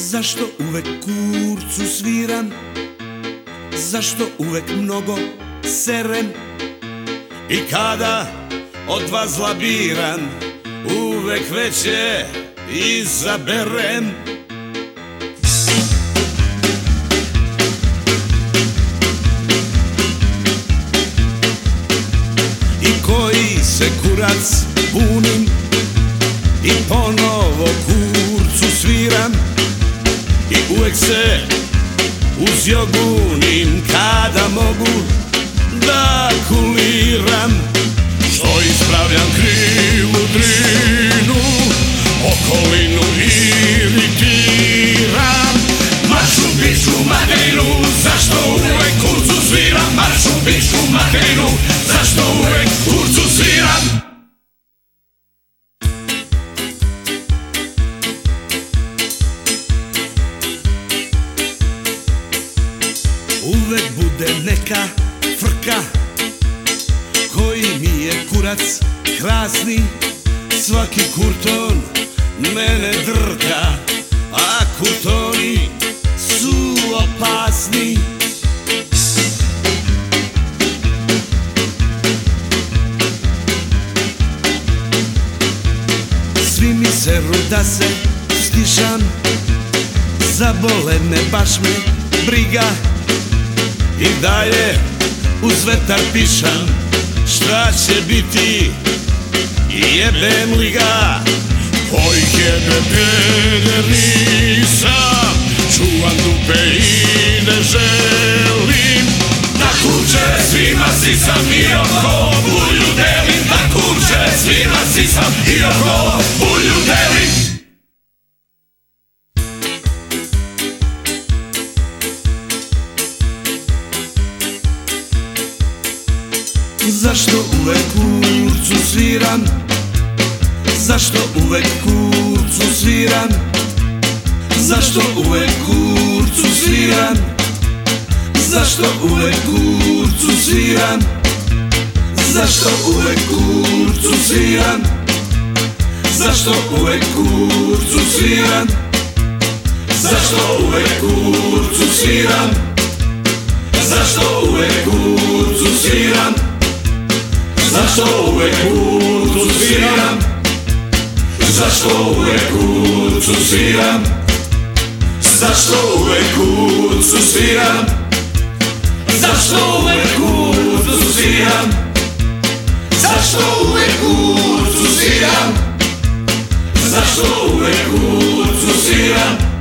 Zašto uvek kurcu sviram? Zašto uvek mnogo serem? I kada od vas labiram, uvek veće izaberem. I koji se kurac bunim i ponovo kurcu sviram. I uvek se uzjogunim kada mogu da kuliram. Što ispravljam krivu drinu, okolinu iritiram. Maršu biću materinu, zašto uvek kurcu sviram? Maršu biću materinu, zašto uvek kurcu sviram? Uvek bude neka frka, koji mi je kurac krasni. Svaki kurton mene drka, a kurtoni su opasni. Svi mi seru da se stišam, zabole me, baš me briga. I dalje uz vetar pišam, šta će biti, jebem li ga. Kojih jebe peder nisam, čuvam dupe i ne želim. Da kurče svima sisam i oko bulju delim. Da kurče svima sisam i oko bulju delim. Zašto uvek kurcu sviram? Zašto uvek kurcu sviram? Zašto uvek kurcu sviram? Zašto uvek kurcu sviram? Zašto uvek kurcu sviram? Zašto uvek kurcu sviram? Zašto uvek kurcu sviram? Zašto uvek kurcu sviram? Zašto uvek kurcu sviram? Zašto uvek kurcu sviram? Zašto uvek kurcu sviram? Zašto uvek kurcu sviram? Zašto uvek kurcu sviram? Zašto uvek kurcu sviram?